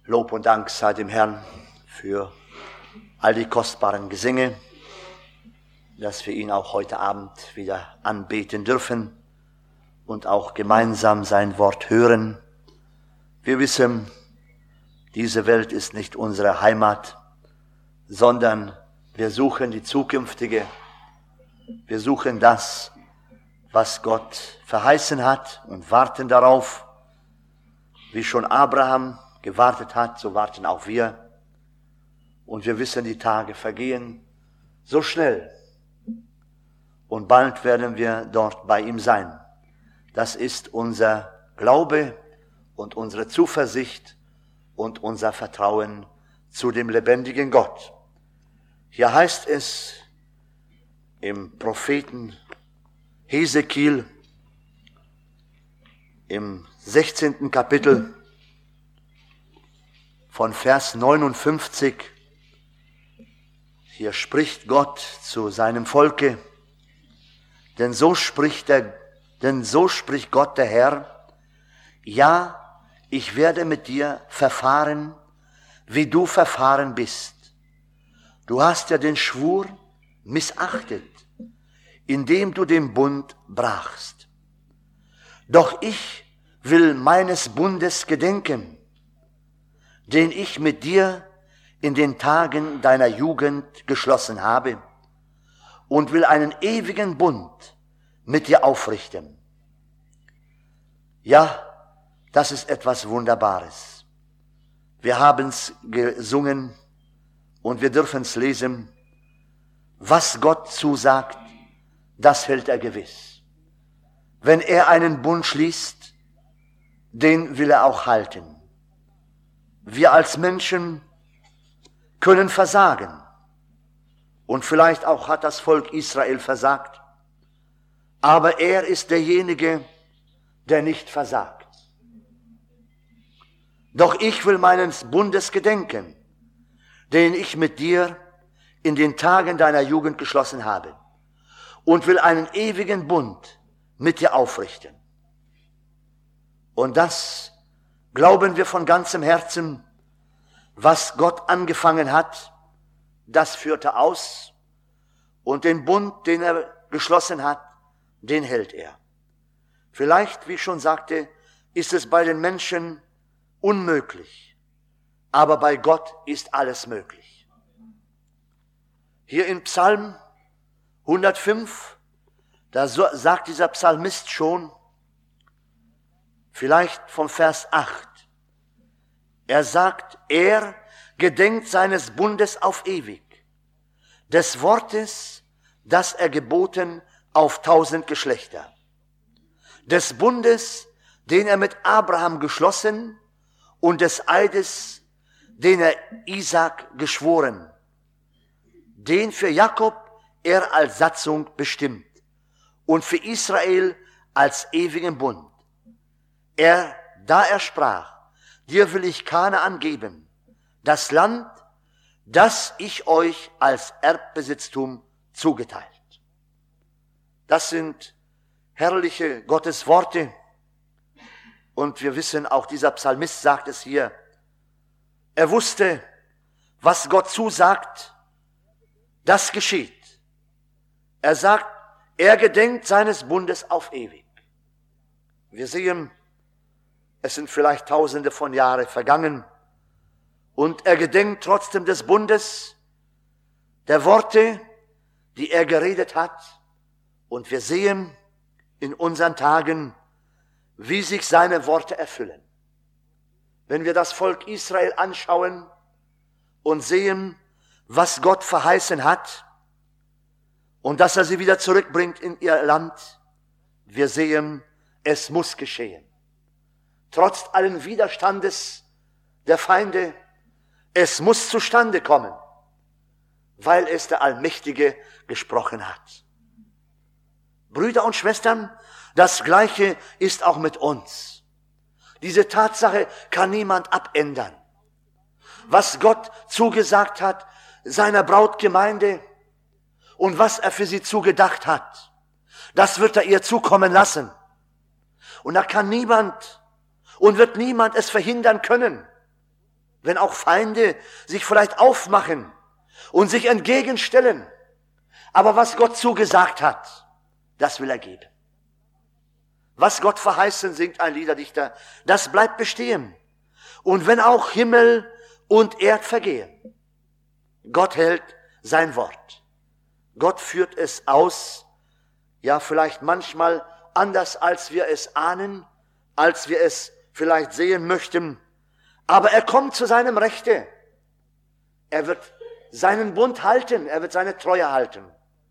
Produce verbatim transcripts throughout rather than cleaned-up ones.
Lob und Dank sei dem Herrn für all die kostbaren Gesänge, dass wir ihn auch heute Abend wieder anbeten dürfen und auch gemeinsam sein Wort hören. Wir wissen, diese Welt ist nicht unsere Heimat, sondern wir suchen die zukünftige. Wir suchen das, was Gott verheißen hat und warten darauf. Wie schon Abraham gewartet hat, so warten auch wir. Und wir wissen, die Tage vergehen so schnell. Und bald werden wir dort bei ihm sein. Das ist unser Glaube und unsere Zuversicht und unser Vertrauen zu dem lebendigen Gott. Hier heißt es im Propheten Hesekiel im sechzehnten Kapitel von Vers neunundfünfzig, hier spricht Gott zu seinem Volke, denn so spricht der, denn so spricht Gott der Herr, ja, ich werde mit dir verfahren, wie du verfahren bist. Du hast ja den Schwur missachtet, indem du den Bund brachst. Doch ich will meines Bundes gedenken, den ich mit dir in den Tagen deiner Jugend geschlossen habe, und will einen ewigen Bund mit dir aufrichten. Ja, das ist etwas Wunderbares. Wir haben es gesungen und wir dürfen es lesen. Was Gott zusagt, das hält er gewiss. Wenn er einen Bund schließt, den will er auch halten. Wir als Menschen können versagen. Und vielleicht auch hat das Volk Israel versagt. Aber er ist derjenige, der nicht versagt. Doch ich will meines Bundes gedenken, den ich mit dir in den Tagen deiner Jugend geschlossen habe, und will einen ewigen Bund mit dir aufrichten. Und das glauben wir von ganzem Herzen, was Gott angefangen hat, das führt er aus, und den Bund, den er geschlossen hat, den hält er. Vielleicht, wie ich schon sagte, ist es bei den Menschen unmöglich, aber bei Gott ist alles möglich. Hier in Psalm hundertfünf, da sagt dieser Psalmist schon, vielleicht vom Vers acht, er sagt, er gedenkt seines Bundes auf ewig, des Wortes, das er geboten auf tausend Geschlechter, des Bundes, den er mit Abraham geschlossen, und des Eides, den er Isaak geschworen, den für Jakob er als Satzung bestimmt und für Israel als ewigen Bund. Er, da er sprach, dir will ich Kanaan geben, das Land, das ich euch als Erbbesitztum zugeteilt. Das sind herrliche Gottesworte. Und wir wissen, auch dieser Psalmist sagt es hier, er wusste, was Gott zusagt, das geschieht. Er sagt, er gedenkt seines Bundes auf ewig. Wir sehen, es sind vielleicht tausende von Jahren vergangen, und er gedenkt trotzdem des Bundes, der Worte, die er geredet hat. Und wir sehen in unseren Tagen, wie sich seine Worte erfüllen. Wenn wir das Volk Israel anschauen und sehen, was Gott verheißen hat und dass er sie wieder zurückbringt in ihr Land, wir sehen, es muss geschehen. Trotz allen Widerstandes der Feinde, es muss zustande kommen, weil es der Allmächtige gesprochen hat. Brüder und Schwestern, das Gleiche ist auch mit uns. Diese Tatsache kann niemand abändern. Was Gott zugesagt hat seiner Brautgemeinde und was er für sie zugedacht hat, das wird er ihr zukommen lassen. Und da kann niemand und wird niemand es verhindern können. wenn auch Feinde sich vielleicht aufmachen und sich entgegenstellen. Aber was Gott zugesagt hat, das will er geben. Was Gott verheißen, singt ein Liederdichter, das bleibt bestehen. Und wenn auch Himmel und Erd vergehen, Gott hält sein Wort. Gott führt es aus, ja vielleicht manchmal anders, als wir es ahnen, als wir es vielleicht sehen möchten. Aber er kommt zu seinem Rechte. Er wird seinen Bund halten, er wird seine Treue halten.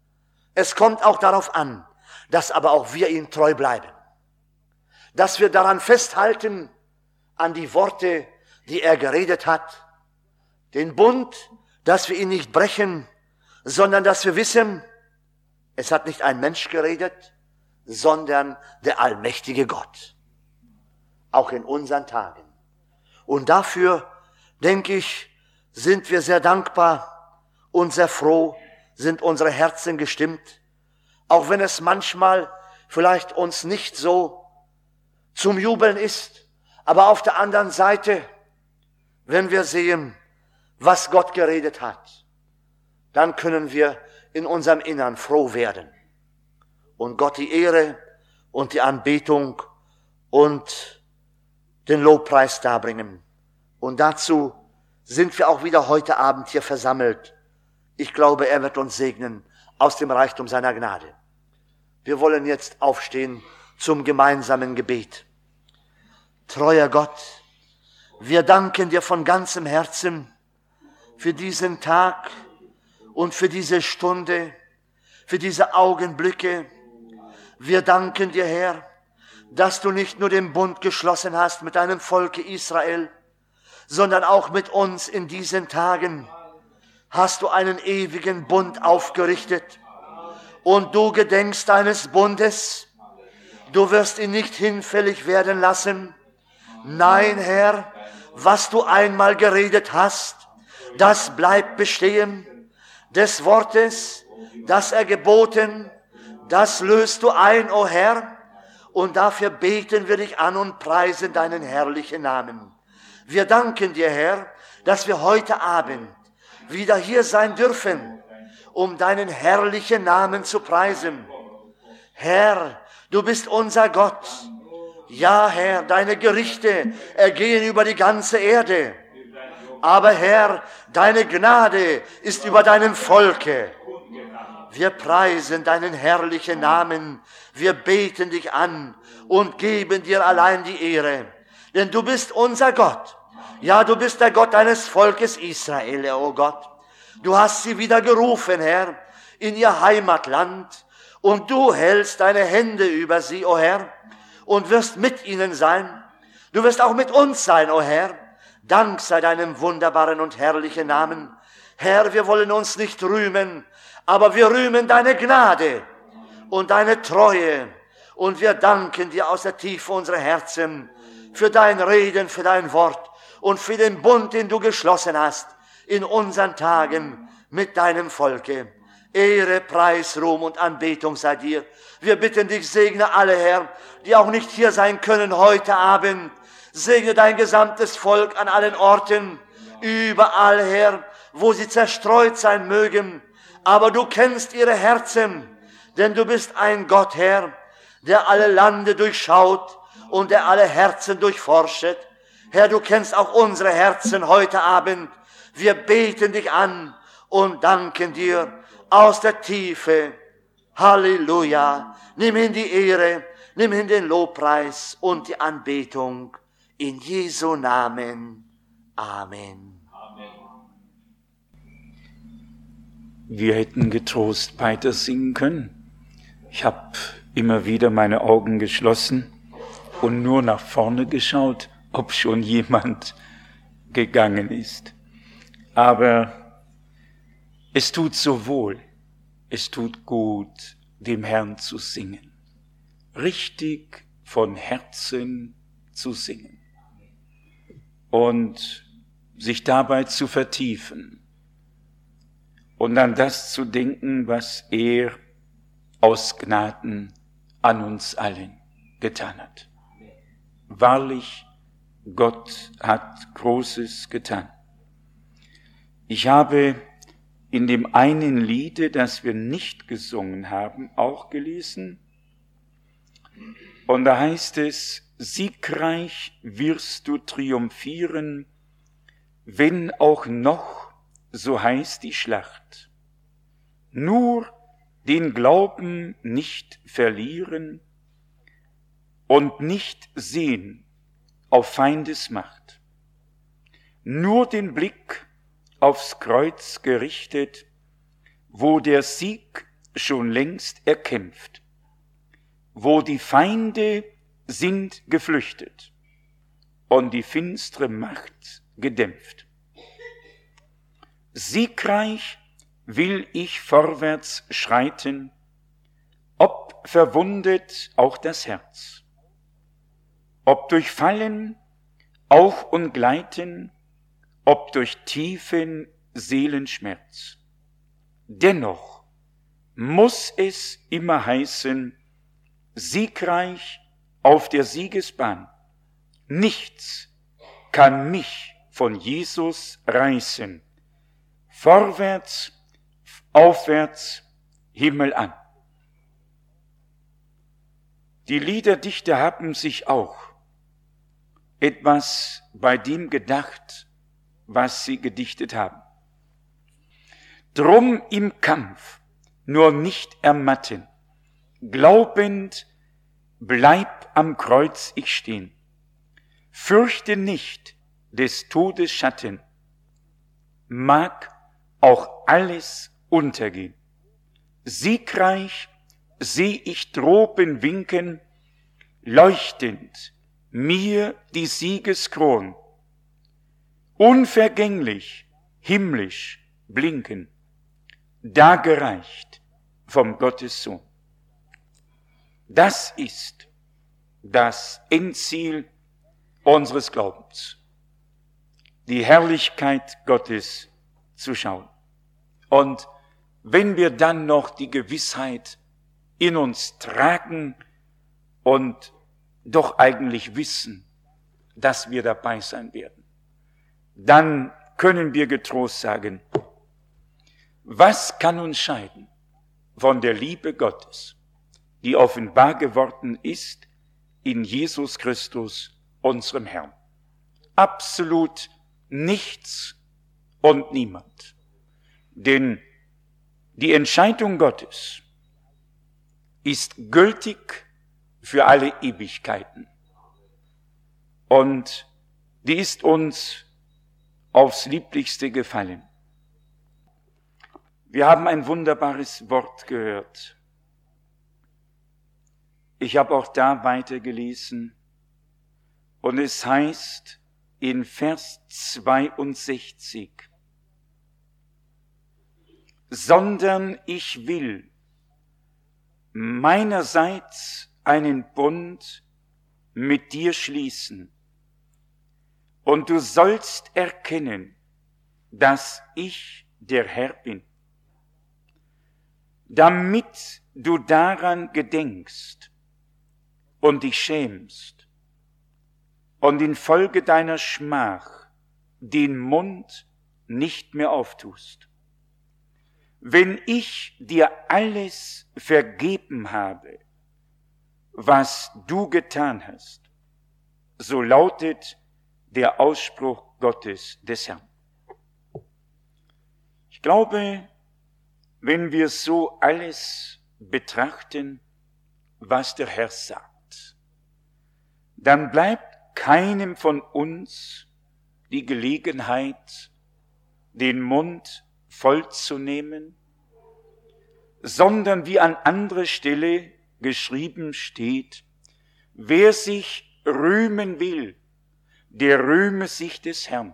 Es kommt auch darauf an, dass aber auch wir ihm treu bleiben. Dass wir daran festhalten, an die Worte, die er geredet hat. Den Bund, dass wir ihn nicht brechen, sondern dass wir wissen, es hat nicht ein Mensch geredet, sondern der allmächtige Gott. Auch in unseren Tagen. Und dafür, denke ich, sind wir sehr dankbar und sehr froh, sind unsere Herzen gestimmt, auch wenn es manchmal vielleicht uns nicht so zum Jubeln ist, aber auf der anderen Seite, wenn wir sehen, was Gott geredet hat, dann können wir in unserem Innern froh werden und Gott die Ehre und die Anbetung und den Lobpreis darbringen. Und dazu sind wir auch wieder heute Abend hier versammelt. Ich glaube, er wird uns segnen aus dem Reichtum seiner Gnade. Wir wollen jetzt aufstehen zum gemeinsamen Gebet. Treuer Gott, wir danken dir von ganzem Herzen für diesen Tag und für diese Stunde, für diese Augenblicke. Wir danken dir, Herr, dass du nicht nur den Bund geschlossen hast mit deinem Volke Israel, sondern auch mit uns in diesen Tagen hast du einen ewigen Bund aufgerichtet. Und du gedenkst deines Bundes, du wirst ihn nicht hinfällig werden lassen. Nein, Herr, was du einmal geredet hast, das bleibt bestehen. Des Wortes, das er geboten, das löst du ein, o Herr. Und dafür beten wir dich an und preisen deinen herrlichen Namen. Wir danken dir, Herr, dass wir heute Abend wieder hier sein dürfen, um deinen herrlichen Namen zu preisen. Herr, du bist unser Gott. Ja, Herr, deine Gerichte ergehen über die ganze Erde. Aber Herr, deine Gnade ist über deinem Volke. Wir preisen deinen herrlichen Namen. Wir beten dich an und geben dir allein die Ehre. Denn du bist unser Gott. Ja, du bist der Gott deines Volkes Israel, o Gott. Du hast sie wieder gerufen, Herr, in ihr Heimatland. Und du hältst deine Hände über sie, o Herr, und wirst mit ihnen sein. Du wirst auch mit uns sein, o Herr. Dank sei deinem wunderbaren und herrlichen Namen. Herr, wir wollen uns nicht rühmen, aber wir rühmen deine Gnade und deine Treue. Und wir danken dir aus der Tiefe unserer Herzen für dein Reden, für dein Wort und für den Bund, den du geschlossen hast in unseren Tagen mit deinem Volke. Ehre, Preis, Ruhm und Anbetung sei dir. Wir bitten dich, segne alle, Herr, die auch nicht hier sein können heute Abend. Segne dein gesamtes Volk an allen Orten, überall, Herr, wo sie zerstreut sein mögen. Aber du kennst ihre Herzen, denn du bist ein Gott, Herr, der alle Lande durchschaut und der alle Herzen durchforschet. Herr, du kennst auch unsere Herzen heute Abend. Wir beten dich an und danken dir aus der Tiefe. Halleluja. Nimm hin die Ehre, nimm hin den Lobpreis und die Anbetung. In Jesu Namen. Amen. Amen. Wir hätten getrost weiter singen können. Ich habe immer wieder meine Augen geschlossen und nur nach vorne geschaut, ob schon jemand gegangen ist. Aber es tut so wohl, es tut gut, dem Herrn zu singen. Richtig von Herzen zu singen. Und sich dabei zu vertiefen und an das zu denken, was er aus Gnaden an uns allen getan hat. Wahrlich, Gott hat Großes getan. Ich habe in dem einen Liede, das wir nicht gesungen haben, auch gelesen. Und da heißt es, siegreich wirst du triumphieren, wenn auch noch so heiß die Schlacht. Nur den Glauben nicht verlieren und nicht sehen auf Feindes Macht. Nur den Blick aufs Kreuz gerichtet, wo der Sieg schon längst erkämpft, wo die Feinde sind geflüchtet und die finstere Macht gedämpft. Siegreich will ich vorwärts schreiten, ob verwundet auch das Herz, ob durch Fallen, Auf und Gleiten, ob durch tiefen Seelenschmerz. Dennoch muss es immer heißen, siegreich auf der Siegesbahn. Nichts kann mich von Jesus reißen. Vorwärts, aufwärts, Himmel an. Die Liederdichter haben sich auch etwas bei dem gedacht, was sie gedichtet haben. Drum im Kampf nur nicht ermatten, glaubend bleib am Kreuz ich stehen. Fürchte nicht des Todes Schatten, mag auch alles untergehen. Siegreich seh ich droben winken, leuchtend mir die Siegeskron, unvergänglich, himmlisch blinken, dargereicht vom Gottes Sohn. Das ist das Endziel unseres Glaubens, die Herrlichkeit Gottes zu schauen. Und wenn wir dann noch die Gewissheit in uns tragen und doch eigentlich wissen, dass wir dabei sein werden, dann können wir getrost sagen, was kann uns scheiden von der Liebe Gottes, die offenbar geworden ist in Jesus Christus, unserem Herrn? Absolut nichts und niemand. Denn die Entscheidung Gottes ist gültig für alle Ewigkeiten. Und die ist uns aufs Lieblichste gefallen. Wir haben ein wunderbares Wort gehört. Ich habe auch da weitergelesen und es heißt in Vers zweiundsechzig, sondern ich will meinerseits einen Bund mit dir schließen und du sollst erkennen, dass ich der Herr bin, damit du daran gedenkst und dich schämst und infolge deiner Schmach den Mund nicht mehr auftust. Wenn ich dir alles vergeben habe, was du getan hast, so lautet der Ausspruch Gottes des Herrn. Ich glaube, wenn wir so alles betrachten, was der Herr sagt, dann bleibt keinem von uns die Gelegenheit, den Mund vollzunehmen, sondern wie an anderer Stelle geschrieben steht, wer sich rühmen will, der rühme sich des Herrn.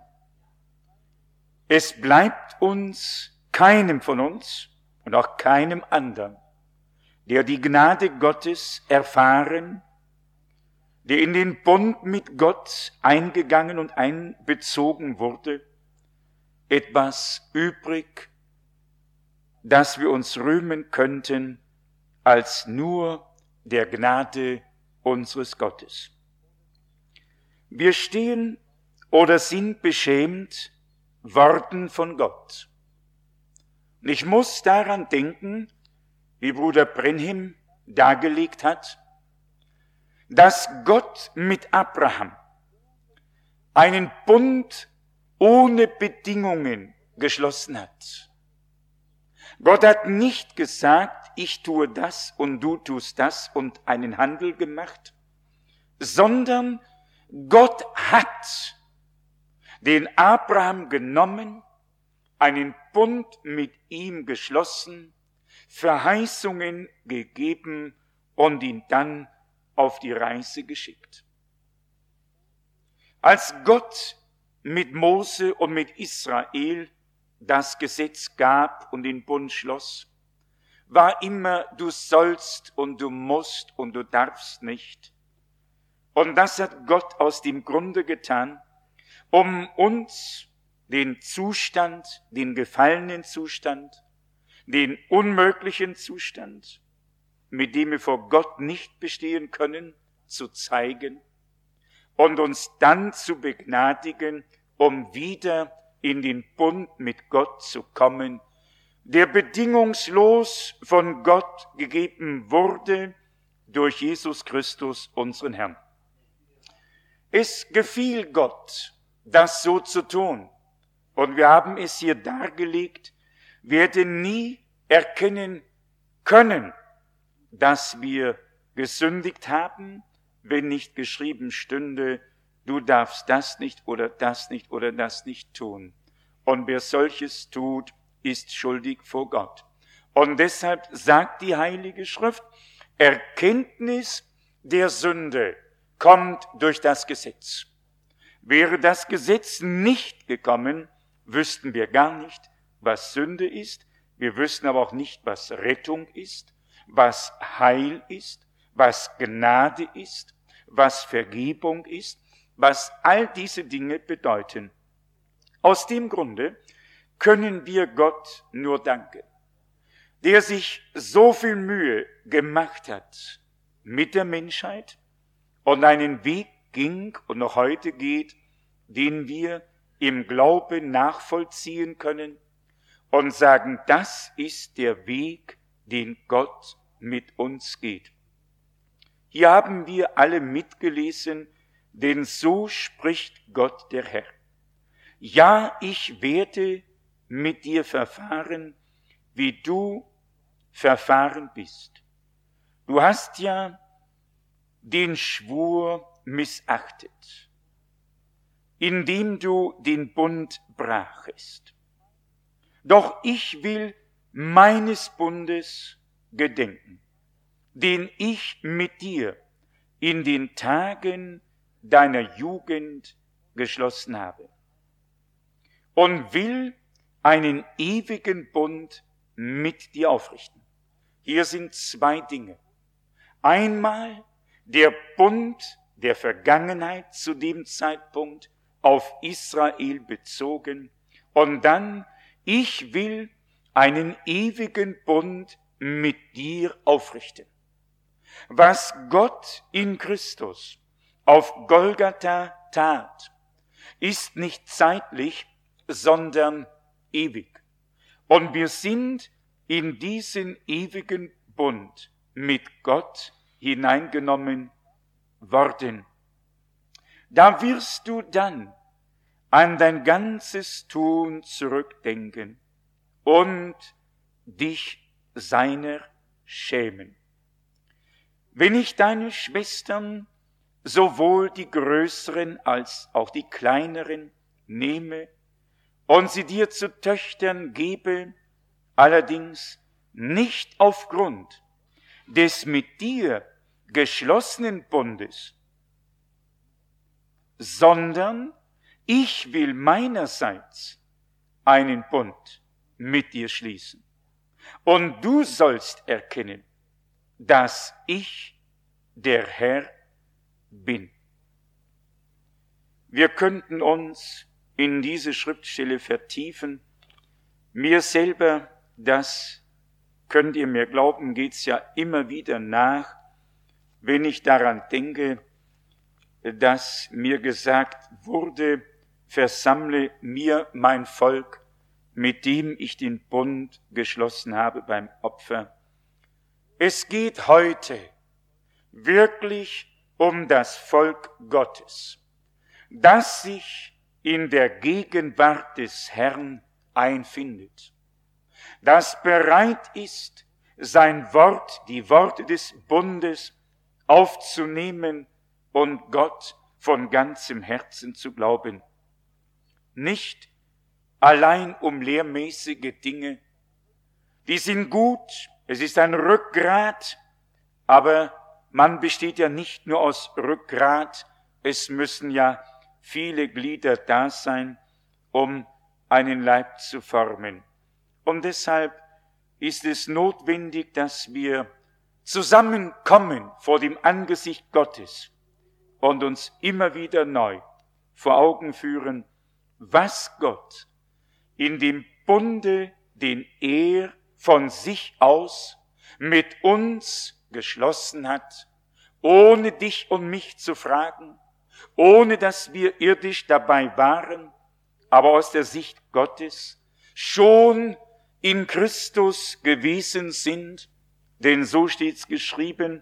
Es bleibt uns, keinem von uns und auch keinem anderen, der die Gnade Gottes erfahren, der in den Bund mit Gott eingegangen und einbezogen wurde, etwas übrig, das wir uns rühmen könnten, als nur der Gnade unseres Gottes. Wir stehen oder sind beschämt worden von Gott. Und ich muss daran denken, wie Bruder Brenhim dargelegt hat, dass Gott mit Abraham einen Bund ohne Bedingungen geschlossen hat. Gott hat nicht gesagt, ich tue das und du tust das und einen Handel gemacht, sondern Gott hat den Abraham genommen, einen Bund mit ihm geschlossen, Verheißungen gegeben und ihn dann auf die Reise geschickt. Als Gott mit Mose und mit Israel das Gesetz gab und den Bund schloss, war immer, du sollst und du musst und du darfst nicht. Und das hat Gott aus dem Grunde getan, um uns den Zustand, den gefallenen Zustand, den unmöglichen Zustand, mit dem wir vor Gott nicht bestehen können, zu zeigen und uns dann zu begnadigen, um wieder in den Bund mit Gott zu kommen, der bedingungslos von Gott gegeben wurde durch Jesus Christus, unseren Herrn. Es gefiel Gott, das so zu tun. Und wir haben es hier dargelegt, wir hätten nie erkennen können, dass wir gesündigt haben, wenn nicht geschrieben stünde, du darfst das nicht oder das nicht oder das nicht tun. Und wer solches tut, ist schuldig vor Gott. Und deshalb sagt die Heilige Schrift, Erkenntnis der Sünde kommt durch das Gesetz. Wäre das Gesetz nicht gekommen, wüssten wir gar nicht, was Sünde ist. Wir wüssten aber auch nicht, was Rettung ist, was Heil ist, was Gnade ist, was Vergebung ist, was all diese Dinge bedeuten. Aus dem Grunde können wir Gott nur danken, der sich so viel Mühe gemacht hat mit der Menschheit und einen Weg ging und noch heute geht, den wir im Glauben nachvollziehen können und sagen, das ist der Weg, den Gott mit uns geht. Hier haben wir alle mitgelesen, denn so spricht Gott der Herr. Ja, ich werde mit dir verfahren, wie du verfahren bist. Du hast ja den Schwur missachtet, indem du den Bund brachest. Doch ich will meines Bundes gedenken, den ich mit dir in den Tagen deiner Jugend geschlossen habe, und will einen ewigen Bund mit dir aufrichten. Hier sind zwei Dinge. Einmal der Bund der Vergangenheit zu dem Zeitpunkt auf Israel bezogen und dann, ich will einen ewigen Bund mit dir aufrichten. Was Gott in Christus auf Golgatha tat, ist nicht zeitlich, sondern ewig. Und wir sind in diesen ewigen Bund mit Gott hineingenommen worden. Da wirst du dann an dein ganzes Tun zurückdenken und dich seiner schämen. Wenn ich deine Schwestern, sowohl die größeren als auch die kleineren, nehme und sie dir zu Töchtern gebe, allerdings nicht aufgrund des mit dir geschlossenen Bundes, sondern ich will meinerseits einen Bund mit dir schließen. Und du sollst erkennen, dass ich der Herr bin. Wir könnten uns in diese Schriftstelle vertiefen. Mir selber, das könnt ihr mir glauben, geht's ja immer wieder nach, wenn ich daran denke, dass mir gesagt wurde, versammle mir mein Volk, mit dem ich den Bund geschlossen habe beim Opfer. Es geht heute wirklich um das Volk Gottes, das sich in der Gegenwart des Herrn einfindet, das bereit ist, sein Wort, die Worte des Bundes aufzunehmen und Gott von ganzem Herzen zu glauben. Nicht allein um lehrmäßige Dinge, die sind gut, es ist ein Rückgrat, aber man besteht ja nicht nur aus Rückgrat, es müssen ja viele Glieder da sein, um einen Leib zu formen. Und deshalb ist es notwendig, dass wir zusammenkommen vor dem Angesicht Gottes und uns immer wieder neu vor Augen führen, was Gott in dem Bunde, den er von sich aus mit uns geschlossen hat, ohne dich und mich zu fragen, ohne dass wir irdisch dabei waren, aber aus der Sicht Gottes schon in Christus gewesen sind, denn so steht's geschrieben,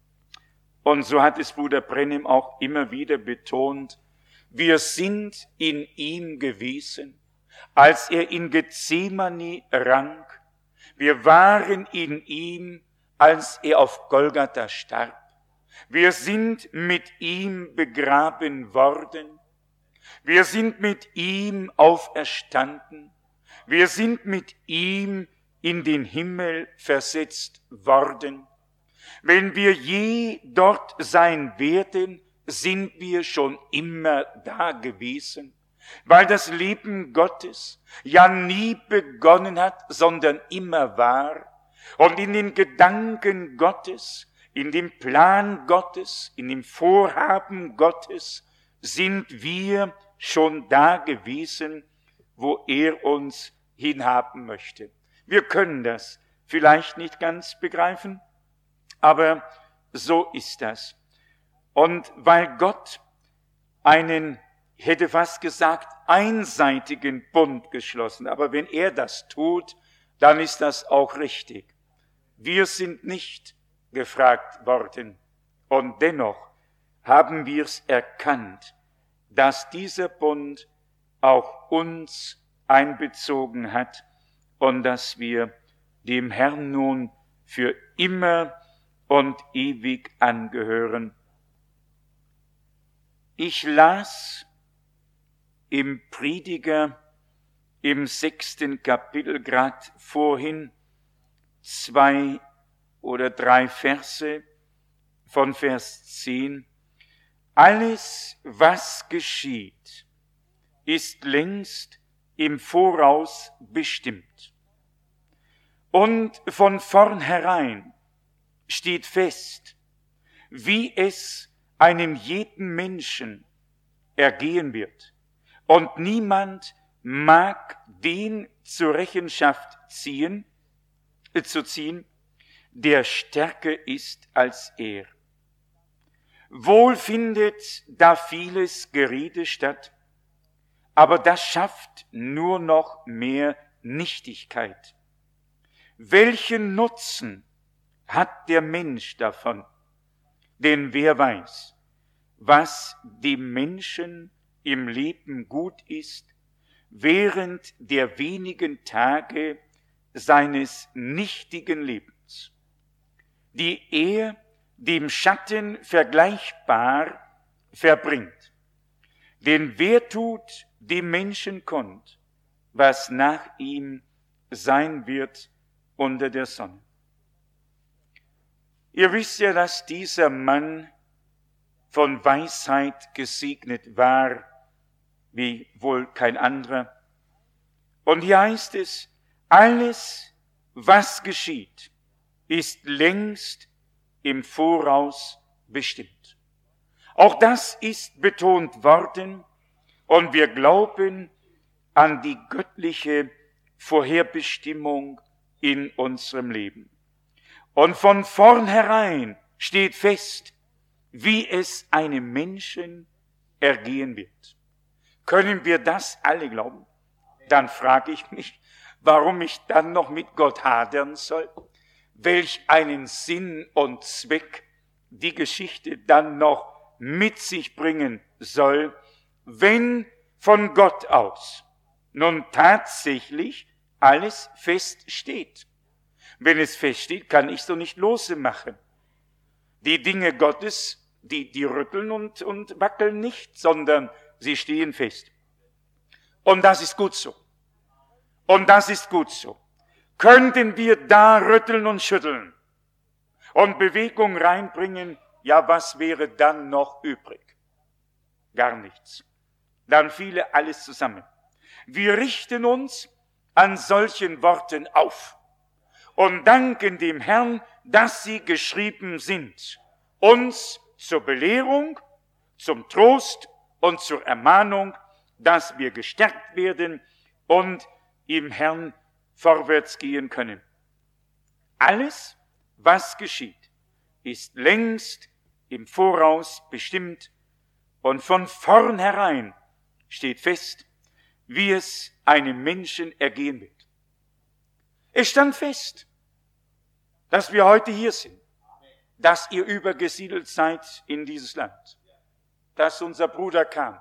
und so hat es Bruder Brennim auch immer wieder betont, wir sind in ihm gewesen, als er in Gethsemane rang, wir waren in ihm, als er auf Golgatha starb, wir sind mit ihm begraben worden, wir sind mit ihm auferstanden, wir sind mit ihm in den Himmel versetzt worden. Wenn wir je dort sein werden, sind wir schon immer da gewesen, weil das Leben Gottes ja nie begonnen hat, sondern immer war. Und in den Gedanken Gottes, in dem Plan Gottes, in dem Vorhaben Gottes sind wir schon da gewesen, wo er uns hinhaben möchte. Wir können das vielleicht nicht ganz begreifen, aber so ist das. Und weil Gott einen, ich hätte fast gesagt, einseitigen Bund geschlossen, aber wenn er das tut, dann ist das auch richtig. Wir sind nicht gefragt worden und dennoch haben wir es erkannt, dass dieser Bund auch uns einbezogen hat und dass wir dem Herrn nun für immer und ewig angehören. Ich las im Prediger im sechsten Kapitel gerade vorhin zwei oder drei Verse von Vers zehn. Alles, was geschieht, ist längst im Voraus bestimmt. Und von vornherein steht fest, wie es einem jeden Menschen ergehen wird. Und niemand mag den zur Rechenschaft ziehen, äh, zu ziehen, der stärker ist als er. Wohl findet da vieles Gerede statt, aber das schafft nur noch mehr Nichtigkeit. Welchen Nutzen hat der Mensch davon? Denn wer weiß, was dem Menschen im Leben gut ist, während der wenigen Tage seines nichtigen Lebens, die er dem Schatten vergleichbar verbringt. Denn wer tut dem Menschen kund, was nach ihm sein wird unter der Sonne? Ihr wisst ja, dass dieser Mann von Weisheit gesegnet war, wie wohl kein anderer. Und hier heißt es, alles, was geschieht, ist längst im Voraus bestimmt. Auch das ist betont worden und wir glauben an die göttliche Vorherbestimmung in unserem Leben. Und von vornherein steht fest, wie es einem Menschen ergehen wird. Können wir das alle glauben? Dann frage ich mich, warum ich dann noch mit Gott hadern soll, welch einen Sinn und Zweck die Geschichte dann noch mit sich bringen soll, wenn von Gott aus nun tatsächlich alles feststeht. Wenn es feststeht, kann ich so nicht losmachen. Die Dinge Gottes, die, die rütteln und, und wackeln nicht, sondern sie stehen fest. Und das ist gut so. Und das ist gut so. Könnten wir da rütteln und schütteln und Bewegung reinbringen, ja, was wäre dann noch übrig? Gar nichts. Dann fiele alles zusammen. Wir richten uns an solchen Worten auf und danken dem Herrn, dass sie geschrieben sind, uns zur Belehrung, zum Trost und zur Ermahnung, dass wir gestärkt werden und im Herrn vorwärts gehen können. Alles, was geschieht, ist längst im Voraus bestimmt und von vornherein steht fest, wie es einem Menschen ergehen wird. Es stand fest, dass wir heute hier sind, dass ihr übergesiedelt seid in dieses Land, dass unser Bruder kam,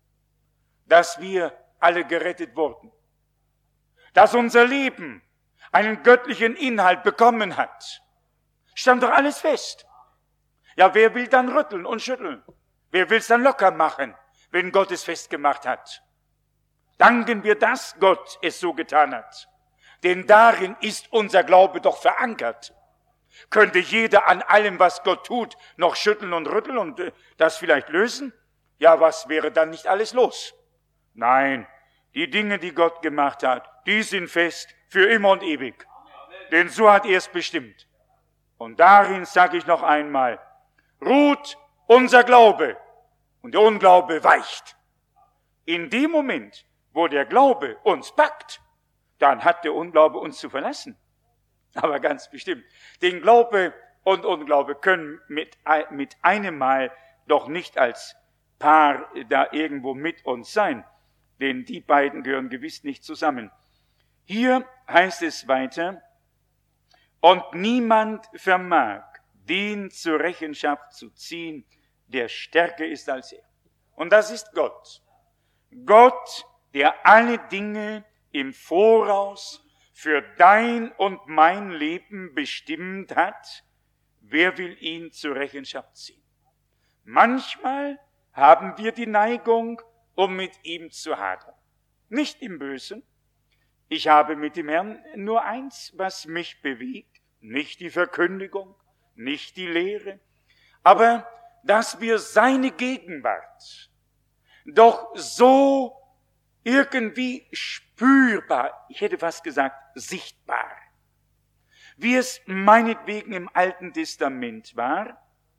dass wir alle gerettet wurden, dass unser Leben einen göttlichen Inhalt bekommen hat. Stand doch alles fest. Ja, wer will dann rütteln und schütteln? Wer will es dann locker machen, wenn Gott es festgemacht hat? Danken wir, dass Gott es so getan hat. Denn darin ist unser Glaube doch verankert. Könnte jeder an allem, was Gott tut, noch schütteln und rütteln und äh, das vielleicht lösen? Ja, was wäre dann nicht alles los? Nein, die Dinge, die Gott gemacht hat, die sind fest für immer und ewig. Denn so hat er es bestimmt. Und darin sage ich noch einmal, ruht unser Glaube und der Unglaube weicht. In dem Moment, wo der Glaube uns packt, dann hat der Unglaube uns zu verlassen. Aber ganz bestimmt. Den Glaube und Unglaube können mit, mit einem Mal doch nicht als Paar da irgendwo mit uns sein. Denn die beiden gehören gewiss nicht zusammen. Hier heißt es weiter, und niemand vermag, den zur Rechenschaft zu ziehen, der stärker ist als er. Und das ist Gott. Gott, der alle Dinge im Voraus für dein und mein Leben bestimmt hat, wer will ihn zur Rechenschaft ziehen? Manchmal haben wir die Neigung, um mit ihm zu hadern. Nicht im Bösen. Ich habe mit dem Herrn nur eins, was mich bewegt, nicht die Verkündigung, nicht die Lehre, aber dass wir seine Gegenwart doch so irgendwie spürbar, ich hätte fast gesagt sichtbar, wie es meinetwegen im Alten Testament war.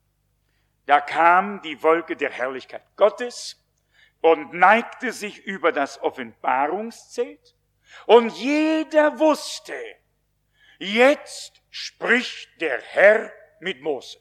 Da kam die Wolke der Herrlichkeit Gottes und neigte sich über das Offenbarungszelt, und jeder wusste, jetzt spricht der Herr mit Mose.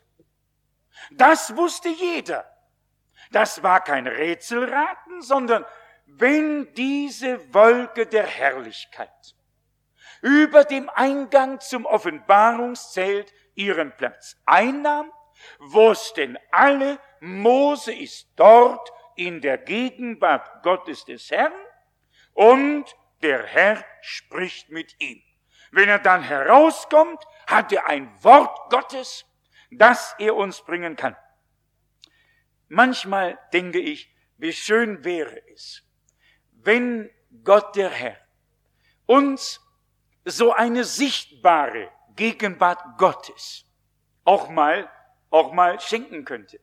Das wusste jeder. Das war kein Rätselraten, sondern wenn diese Wolke der Herrlichkeit über dem Eingang zum Offenbarungszelt ihren Platz einnahm, wussten alle, Mose ist dort in der Gegenwart Gottes des Herrn und der Herr spricht mit ihm. Wenn er dann herauskommt, hat er ein Wort Gottes, das er uns bringen kann. Manchmal denke ich, wie schön wäre es, wenn Gott der Herr uns so eine sichtbare Gegenwart Gottes auch mal, auch mal schenken könnte.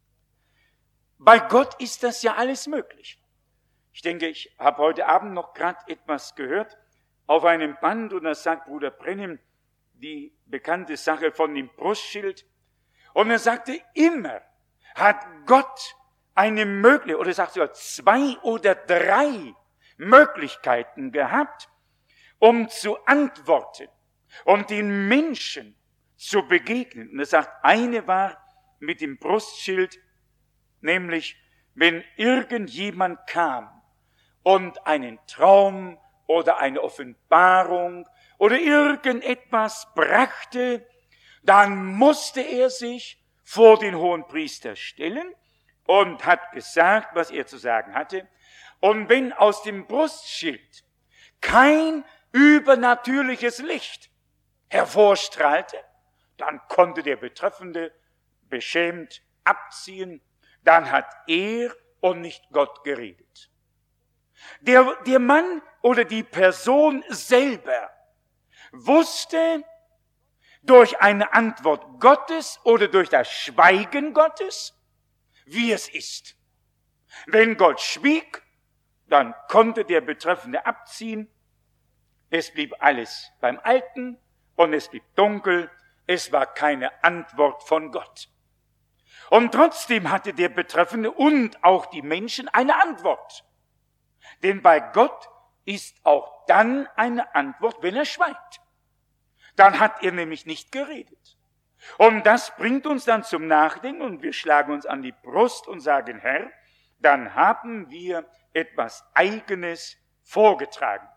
Bei Gott ist das ja alles möglich. Ich denke, ich habe heute Abend noch gerade etwas gehört auf einem Band, und da sagt Bruder Brennim die bekannte Sache von dem Brustschild. Und er sagte, immer hat Gott eine Möglichkeit, oder er sagt sogar zwei oder drei Möglichkeiten gehabt, um zu antworten und den Menschen zu begegnen. Und er sagt, eine war, mit dem Brustschild, nämlich wenn irgendjemand kam und einen Traum oder eine Offenbarung oder irgendetwas brachte, dann musste er sich vor den Hohenpriester stellen und hat gesagt, was er zu sagen hatte. Und wenn aus dem Brustschild kein übernatürliches Licht hervorstrahlte, dann konnte der Betreffende beschämt abziehen, dann hat er und nicht Gott geredet. Der, der Mann oder die Person selber wusste durch eine Antwort Gottes oder durch das Schweigen Gottes, wie es ist. Wenn Gott schwieg, dann konnte der Betreffende abziehen. Es blieb alles beim Alten und es blieb dunkel. Es war keine Antwort von Gott. Und trotzdem hatte der Betreffende und auch die Menschen eine Antwort. Denn bei Gott ist auch dann eine Antwort, wenn er schweigt. Dann hat er nämlich nicht geredet. Und das bringt uns dann zum Nachdenken und wir schlagen uns an die Brust und sagen, Herr, dann haben wir etwas Eigenes vorgetragen.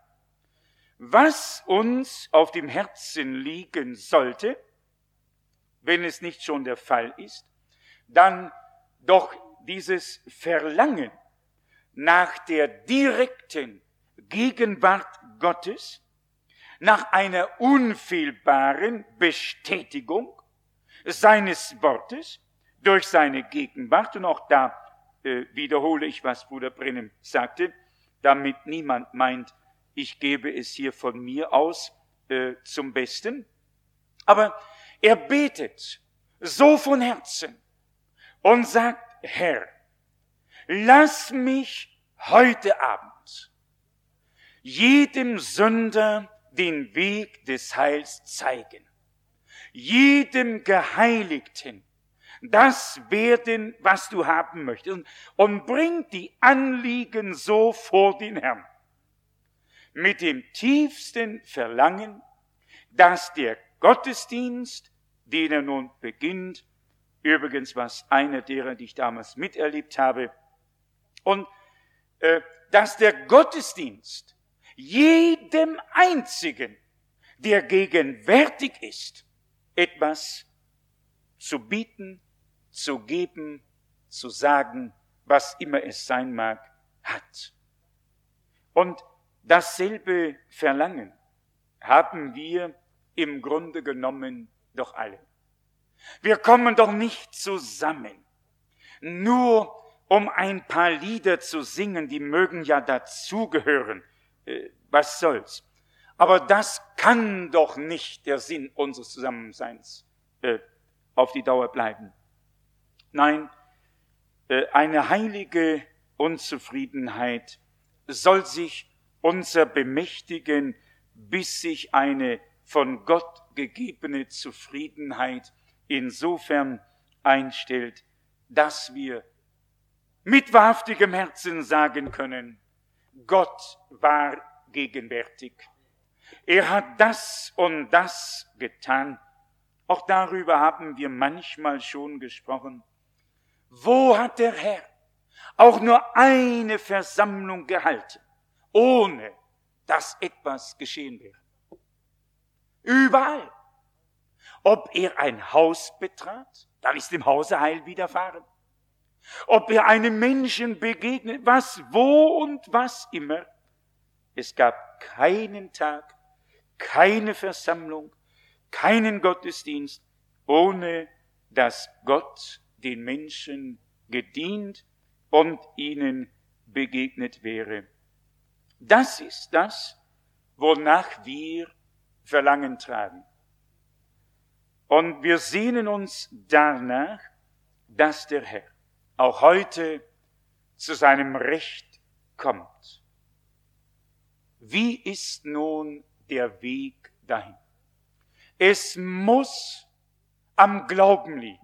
Was uns auf dem Herzen liegen sollte, wenn es nicht schon der Fall ist, dann doch dieses Verlangen nach der direkten Gegenwart Gottes, nach einer unfehlbaren Bestätigung seines Wortes durch seine Gegenwart. Und auch da äh, wiederhole ich, was Bruder Brennem sagte, damit niemand meint, ich gebe es hier von mir aus äh, zum Besten. Aber er betet so von Herzen und sagt, Herr, lass mich heute Abend jedem Sünder den Weg des Heils zeigen, jedem Geheiligten das werden, was du haben möchtest, und, und bring die Anliegen so vor den Herrn, mit dem tiefsten Verlangen, dass der Gottesdienst, den er nun beginnt, übrigens was einer derer, die ich damals miterlebt habe, und äh, dass der Gottesdienst jedem Einzigen, der gegenwärtig ist, etwas zu bieten, zu geben, zu sagen, was immer es sein mag, hat. Und dasselbe Verlangen haben wir im Grunde genommen doch alle. Wir kommen doch nicht zusammen, nur um ein paar Lieder zu singen, die mögen ja dazugehören. Äh, was soll's? Aber das kann doch nicht der Sinn unseres Zusammenseins äh, auf die Dauer bleiben. Nein, äh, eine heilige Unzufriedenheit soll sich unser bemächtigen, bis sich eine von Gott gegebene Zufriedenheit insofern einstellt, dass wir mit wahrhaftigem Herzen sagen können, Gott war gegenwärtig. Er hat das und das getan. Auch darüber haben wir manchmal schon gesprochen. Wo hat der Herr auch nur eine Versammlung gehalten, ohne dass etwas geschehen wäre? Überall. Ob er ein Haus betrat, dann ist dem Hause Heil widerfahren. Ob er einem Menschen begegnet, was, wo und was immer. Es gab keinen Tag, keine Versammlung, keinen Gottesdienst, ohne dass Gott den Menschen gedient und ihnen begegnet wäre. Das ist das, wonach wir Verlangen tragen. Und wir sehnen uns danach, dass der Herr auch heute zu seinem Recht kommt. Wie ist nun der Weg dahin? Es muss am Glauben liegen.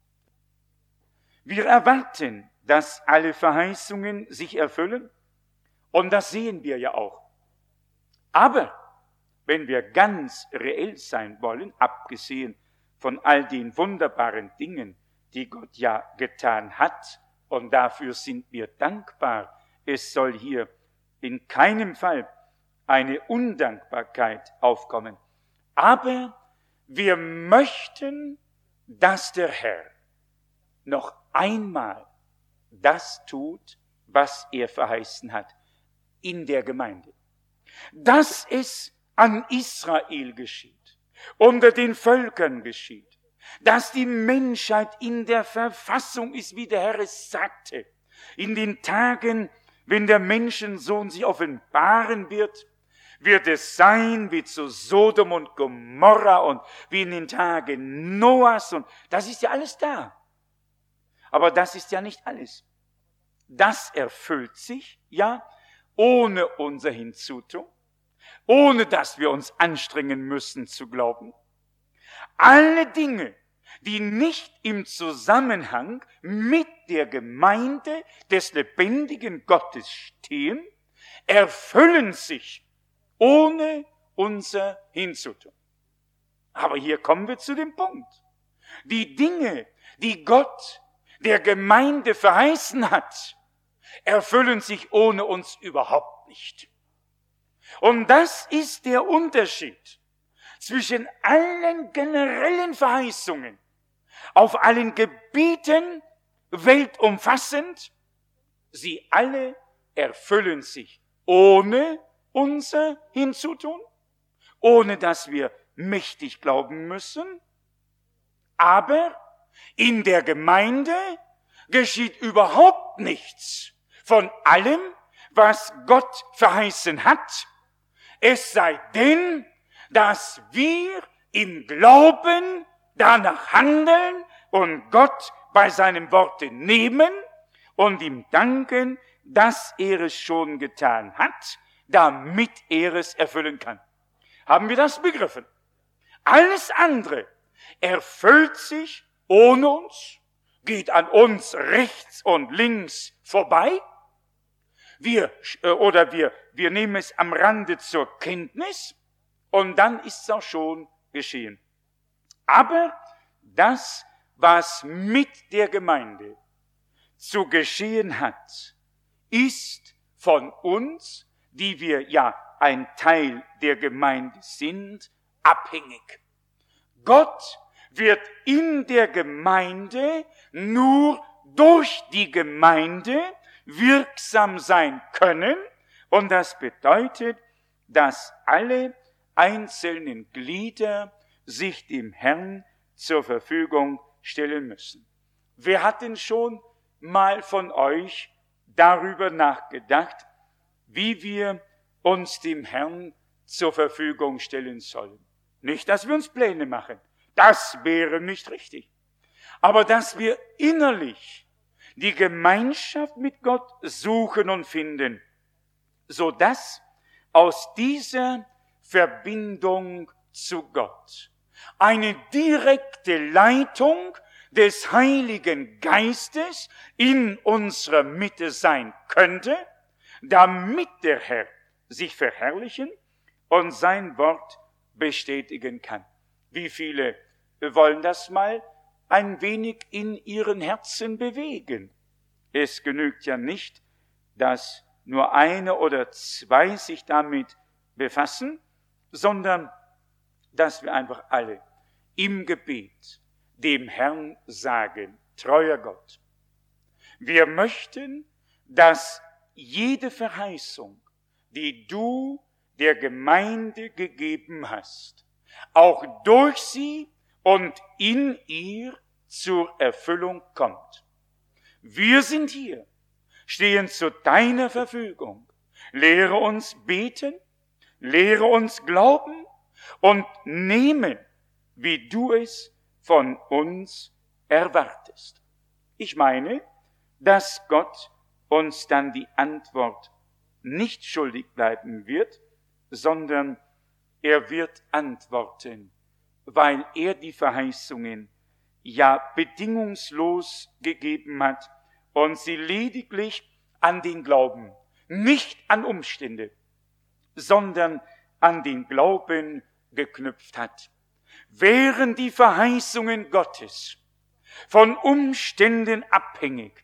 Wir erwarten, dass alle Verheißungen sich erfüllen, und das sehen wir ja auch. Aber wenn wir ganz reell sein wollen, abgesehen von all den wunderbaren Dingen, die Gott ja getan hat, und dafür sind wir dankbar. Es soll hier in keinem Fall eine Undankbarkeit aufkommen. Aber wir möchten, dass der Herr noch einmal das tut, was er verheißen hat in der Gemeinde. Dass es an Israel geschieht, unter den Völkern geschieht, dass die Menschheit in der Verfassung ist, wie der Herr es sagte, in den Tagen, wenn der Menschensohn sich offenbaren wird, wird es sein wie zu Sodom und Gomorra und wie in den Tagen Noahs, und das ist ja alles da. Aber das ist ja nicht alles. Das erfüllt sich, ja, ohne unser Hinzutun, ohne dass wir uns anstrengen müssen zu glauben. Alle Dinge, die nicht im Zusammenhang mit der Gemeinde des lebendigen Gottes stehen, erfüllen sich ohne unser Hinzutun. Aber hier kommen wir zu dem Punkt. Die Dinge, die Gott der Gemeinde verheißen hat, erfüllen sich ohne uns überhaupt nicht. Und das ist der Unterschied zwischen allen generellen Verheißungen auf allen Gebieten weltumfassend. Sie alle erfüllen sich ohne unser Hinzutun, ohne dass wir mächtig glauben müssen. Aber in der Gemeinde geschieht überhaupt nichts von allem, was Gott verheißen hat, es sei denn, dass wir im Glauben danach handeln und Gott bei seinem Worte nehmen und ihm danken, dass er es schon getan hat, damit er es erfüllen kann. Haben wir das begriffen? Alles andere erfüllt sich ohne uns, geht an uns rechts und links vorbei. Wir, oder wir, wir nehmen es am Rande zur Kenntnis und dann ist es auch schon geschehen. Aber das, was mit der Gemeinde zu geschehen hat, ist von uns, die wir ja ein Teil der Gemeinde sind, abhängig. Gott wird in der Gemeinde nur durch die Gemeinde wirksam sein können, und das bedeutet, dass alle einzelnen Glieder sich dem Herrn zur Verfügung stellen müssen. Wer hat denn schon mal von euch darüber nachgedacht, wie wir uns dem Herrn zur Verfügung stellen sollen? Nicht, dass wir uns Pläne machen, das wäre nicht richtig, aber dass wir innerlich die Gemeinschaft mit Gott suchen und finden, so dass aus dieser Verbindung zu Gott eine direkte Leitung des Heiligen Geistes in unserer Mitte sein könnte, damit der Herr sich verherrlichen und sein Wort bestätigen kann. Wie viele wollen das mal ein wenig in ihren Herzen bewegen? Es genügt ja nicht, dass nur eine oder zwei sich damit befassen, sondern dass wir einfach alle im Gebet dem Herrn sagen: Treuer Gott, wir möchten, dass jede Verheißung, die du der Gemeinde gegeben hast, auch durch sie und in ihr zur Erfüllung kommt. Wir sind hier, stehen zu deiner Verfügung. Lehre uns beten, lehre uns glauben und nehmen, wie du es von uns erwartest. Ich meine, dass Gott uns dann die Antwort nicht schuldig bleiben wird, sondern er wird antworten, weil er die Verheißungen ja bedingungslos gegeben hat und sie lediglich an den Glauben, nicht an Umstände, sondern an den Glauben geknüpft hat. Wären die Verheißungen Gottes von Umständen abhängig,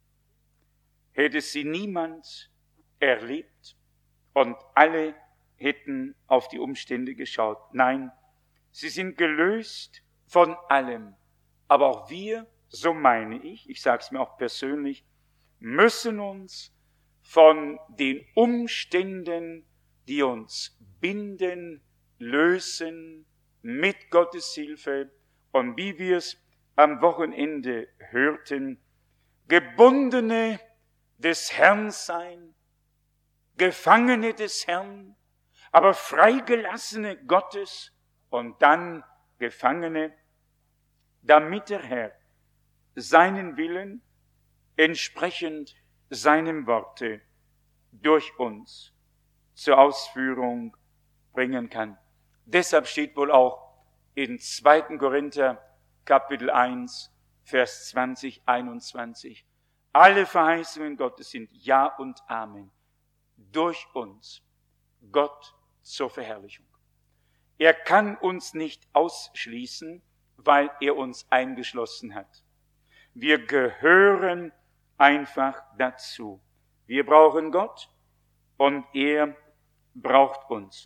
hätte sie niemand erlebt und alle hätten auf die Umstände geschaut. Nein, sie sind gelöst von allem. Aber auch wir, so meine ich, ich sage es mir auch persönlich, müssen uns von den Umständen, die uns binden, lösen mit Gottes Hilfe. Und wie wir es am Wochenende hörten, Gebundene des Herrn sein, Gefangene des Herrn, aber Freigelassene Gottes und dann Gefangene, damit der Herr seinen Willen entsprechend seinem Worte durch uns zur Ausführung bringen kann. Deshalb steht wohl auch in zweiten Korinther Kapitel eins, Vers zwanzig, einundzwanzig, alle Verheißungen Gottes sind Ja und Amen, durch uns, Gott zur Verherrlichung. Er kann uns nicht ausschließen, weil er uns eingeschlossen hat. Wir gehören einfach dazu. Wir brauchen Gott und er braucht uns.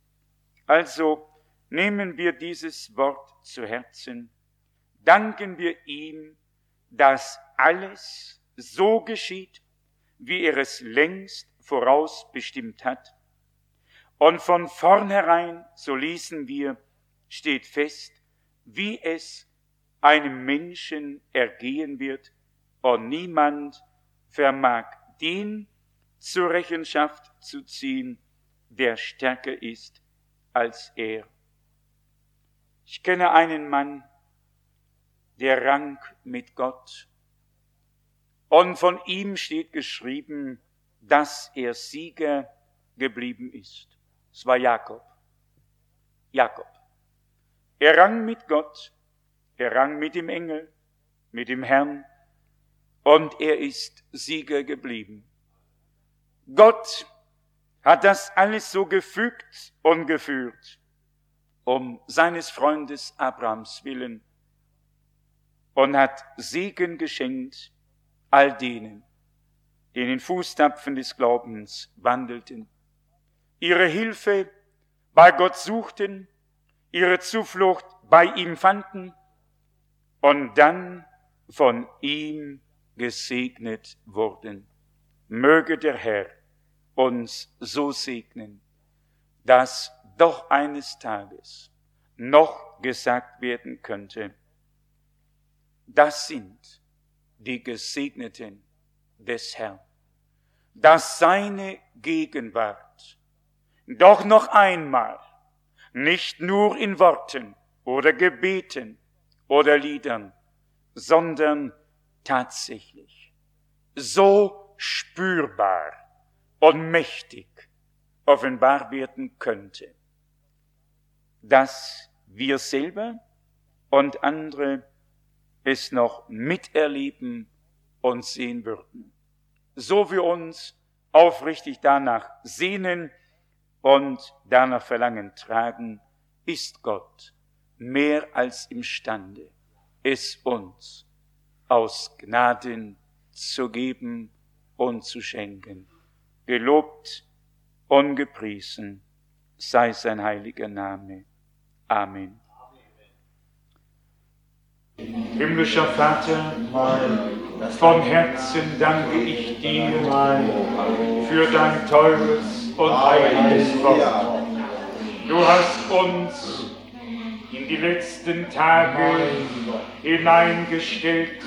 Also nehmen wir dieses Wort zu Herzen, danken wir ihm, dass alles so geschieht, wie er es längst vorausbestimmt hat. Und von vornherein, so lesen wir, steht fest, wie es einem Menschen ergehen wird, und niemand vermag den zur Rechenschaft zu ziehen, der stärker ist als er. Ich kenne einen Mann, der rang mit Gott, und von ihm steht geschrieben, dass er Sieger geblieben ist. Es war Jakob. Jakob. Er rang mit Gott, er rang mit dem Engel, mit dem Herrn, und er ist Sieger geblieben. Gott hat das alles so gefügt und geführt, um seines Freundes Abrahams willen, und hat Segen geschenkt all denen, die in den Fußtapfen des Glaubens wandelten, ihre Hilfe bei Gott suchten, ihre Zuflucht bei ihm fanden und dann von ihm gesegnet wurden. Möge der Herr uns so segnen, dass doch eines Tages noch gesagt werden könnte, das sind die Gesegneten des Herrn, dass seine Gegenwart doch noch einmal, nicht nur in Worten oder Gebeten oder Liedern, sondern tatsächlich so spürbar und mächtig offenbar werden könnte, dass wir selber und andere es noch miterleben und sehen würden. So wir uns aufrichtig danach sehnen und danach Verlangen tragen, ist Gott mehr als imstande, es uns aus Gnaden zu geben und zu schenken. Gelobt und gepriesen sei sein heiliger Name. Amen. Himmlischer Vater, von Herzen danke ich dir für dein teures und heiliges Wort. Du hast uns in die letzten Tage hineingestellt,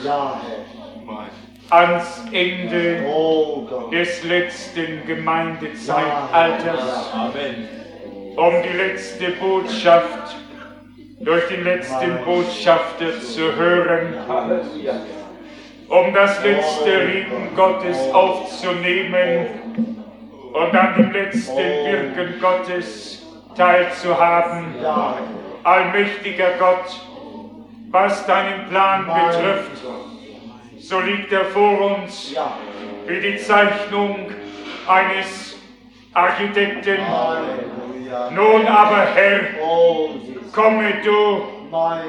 ans Ende des letzten Gemeindezeitalters, um die letzte Botschaft durch den letzten Botschafter zu hören, um das letzte Reden Gottes aufzunehmen und an dem letzten Wirken Gottes teilzuhaben. Allmächtiger Gott, was deinen Plan betrifft, so liegt er vor uns wie die Zeichnung eines Architekten. Nun aber, Herr, komme du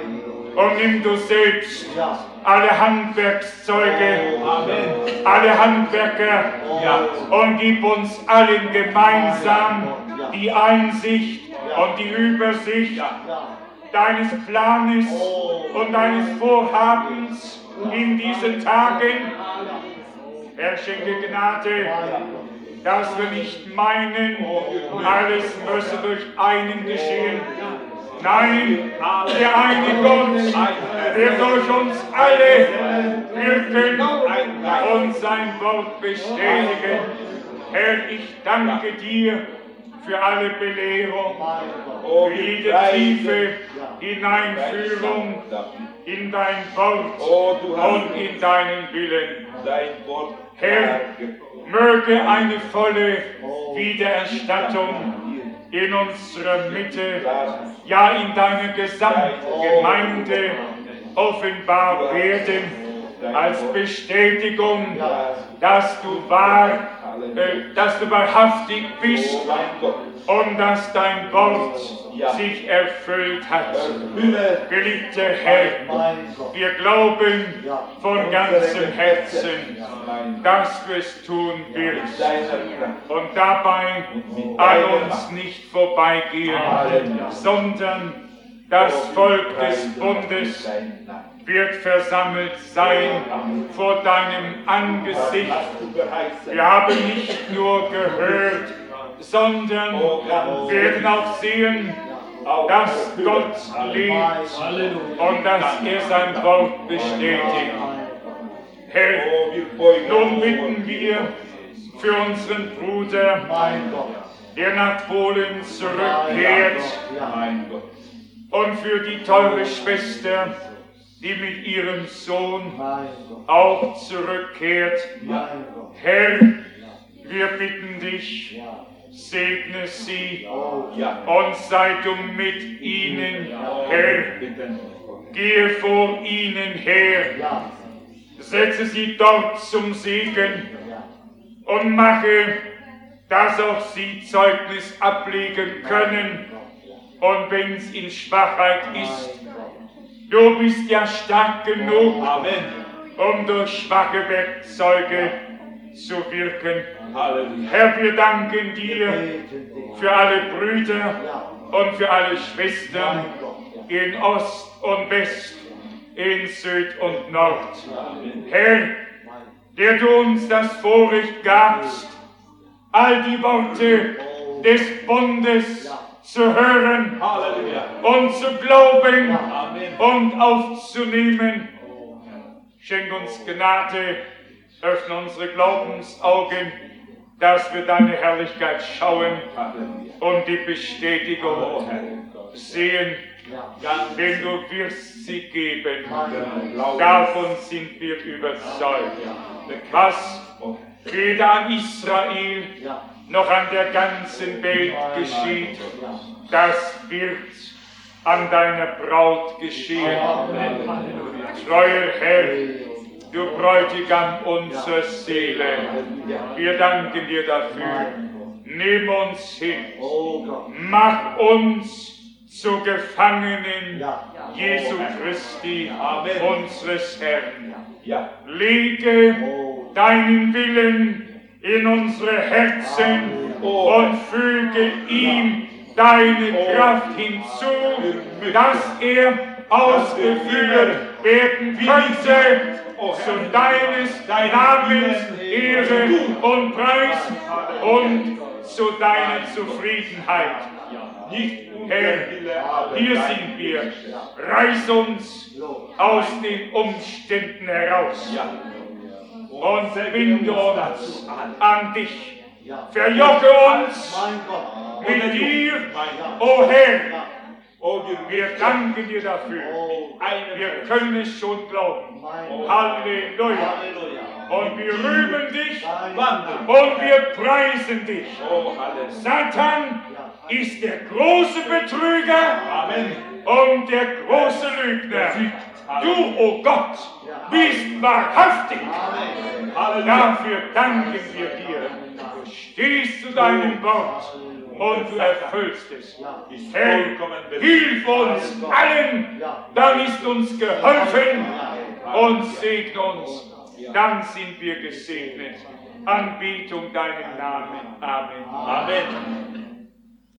Und nimm du selbst alle Handwerkszeuge, alle Handwerker und gib uns allen gemeinsam die Einsicht und die Übersicht deines Planes und deines Vorhabens in diesen Tagen. Herr, schenke Gnade, dass wir nicht meinen, alles müsse durch einen geschehen. Nein, der eine Gott, der durch uns alle wirken und sein Wort bestätigen. Herr, ich danke dir für alle Belehrung, für jede tiefe Hineinführung in dein Wort und in deinen Willen. Herr, möge eine volle Wiedererstattung in unserer Mitte, ja in deiner Gesamtgemeinde offenbar werden, als Bestätigung, dass du wahr, äh, dass du wahrhaftig bist und dass dein Wort sich erfüllt hat. Geliebter Herr, wir glauben von ganzem Herzen, dass du es tun wirst und dabei an uns nicht vorbeigehen, sondern das Volk des Bundes wird versammelt sein vor deinem Angesicht. Wir haben nicht nur gehört, sondern werden auch sehen, dass Gott lebt und dass er sein Wort bestätigt. Herr, nun bitten wir für unseren Bruder, der nach Polen zurückkehrt, und für die teure Schwester, die mit ihrem Sohn auch zurückkehrt. Herr, wir bitten dich, segne sie und sei du mit ihnen, Herr. Gehe vor ihnen her, setze sie dort zum Segen und mache, dass auch sie Zeugnis ablegen können. Und wenn es in Schwachheit ist, du bist ja stark genug, Amen, um durch schwache Werkzeuge zu wirken. Halleluja. Herr, wir danken dir für alle Brüder und für alle Schwestern in Ost und West, in Süd und Nord. Herr, der du uns das Vorrecht gabst, all die Worte des Bundes zu hören, Halleluja, und zu glauben, Amen, und aufzunehmen. Schenk uns Gnade, öffne unsere Glaubensaugen, dass wir deine Herrlichkeit schauen, Halleluja, und die Bestätigung sehen, denn du wirst sie geben. Davon sind wir überzeugt. Was weder an Israel noch an der ganzen Welt geschieht, das wird an deiner Braut geschehen. Treuer Herr, du Bräutigam unserer Seele, wir danken dir dafür. Nimm uns hin, mach uns zu Gefangenen Jesu Christi, unseres Herrn. Lege deinen Willen in unsere Herzen und füge ihm deine Kraft hinzu, dass er ausgeführt werden könnte zu deines Namens Ehre und Preis und zu deiner Zufriedenheit. Herr, hier sind wir. Reiß uns aus den Umständen heraus und binde uns an dich. Verjocke uns mit dir, o Herr. Wir danken dir dafür. Wir können es schon glauben. Halleluja. Und wir rühmen dich und wir preisen dich. Satan ist der große Betrüger und der große Lügner. Du, o oh Gott, bist wahrhaftig. Dafür danken wir dir. Du stehst zu deinem Wort und du erfüllst es. Herr, hilf uns allen, dann ist uns geholfen und segne uns, dann sind wir gesegnet. Anbetung deinen Namen. Amen. Amen.